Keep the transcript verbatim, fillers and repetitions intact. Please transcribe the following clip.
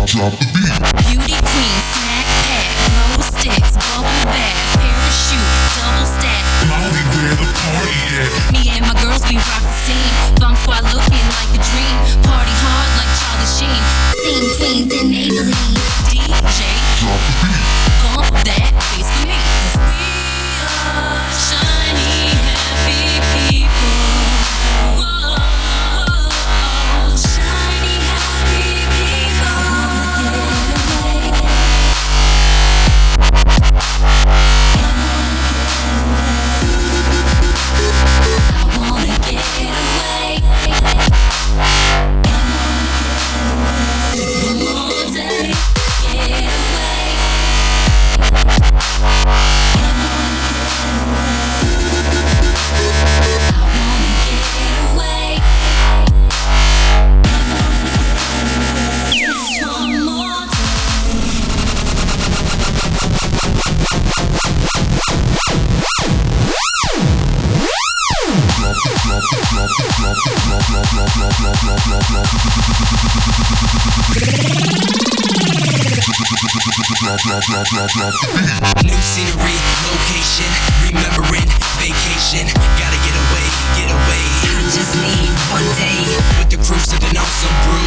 Beauty queen, snack pack, glow sticks, bubble bath, parachute, double stack. Molly, where the party at? Me and my girls, we rock the scene. Bump squad looking like a dream. Party hard like Charlie Sheen. Scene queens in Maybelline. D J, bump that bass for me. 'Cause we are shiny, happy people. Whoa, shiny, happy people. I wanna get away. One more day, get away. I wanna get away. Just one more New scenery, location, remembering vacation. Gotta get away, get away. I just need one day. With the crew sipping on some brew.